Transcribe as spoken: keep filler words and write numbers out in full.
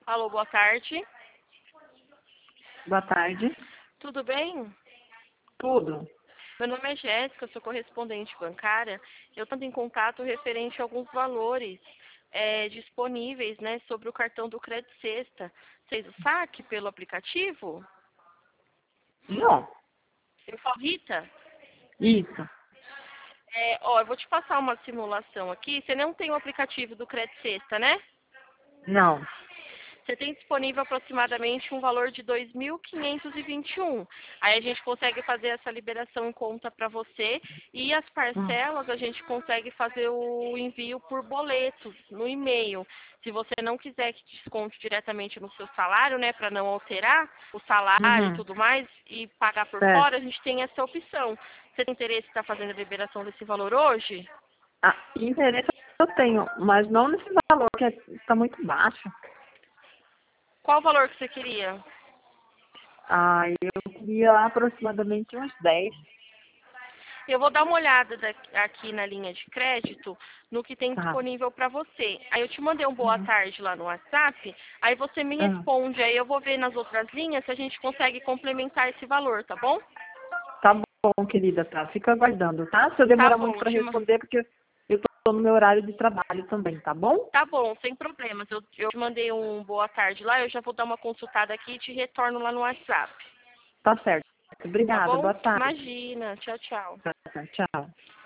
Alô, boa tarde. Boa tarde. Tudo bem? Tudo? Meu nome é Jéssica, eu sou correspondente bancária. Eu estou em contato referente a alguns valores é, disponíveis, né, sobre o cartão do Crédito Sexta. Fez o saque pelo aplicativo? Não. Eu sou Rita. Isso. É, ó, eu vou te passar uma simulação aqui. Você não tem o aplicativo do Crédito Sexta, né? Não. Você tem disponível aproximadamente um valor de dois mil quinhentos e vinte e um. Aí a gente consegue fazer essa liberação em conta para você e as Hum. parcelas a gente consegue fazer o envio por boletos no e-mail. Se você não quiser que desconte diretamente no seu salário, né, para não alterar o salário e Uhum. tudo mais e pagar por Certo. fora, a gente tem essa opção. Você tem interesse em estar fazendo a liberação desse valor hoje? Ah, interesse eu tenho, mas não nesse valor, que está muito baixo. Qual o valor que você queria? Ah, eu queria aproximadamente uns dez. Eu vou dar uma olhada daqui- aqui na linha de crédito no que tem Tá. disponível para você. Aí eu te mandei um boa Uhum. tarde lá no WhatsApp, aí você me Ah, responde, aí eu vou ver nas outras linhas se a gente consegue complementar esse valor, tá bom? tá bom, querida, tá. Fica aguardando, tá? Se eu Tá demorar muito bom, para te ma- responder, porque eu estou no meu horário de trabalho também, tá bom? tá bom, sem problemas. Eu, eu te mandei um boa tarde lá, eu já vou dar uma consultada aqui e te retorno lá no WhatsApp, Tá certo. tá Obrigada. bom? Boa tarde. Imagina, tchau, tchau. Tchau.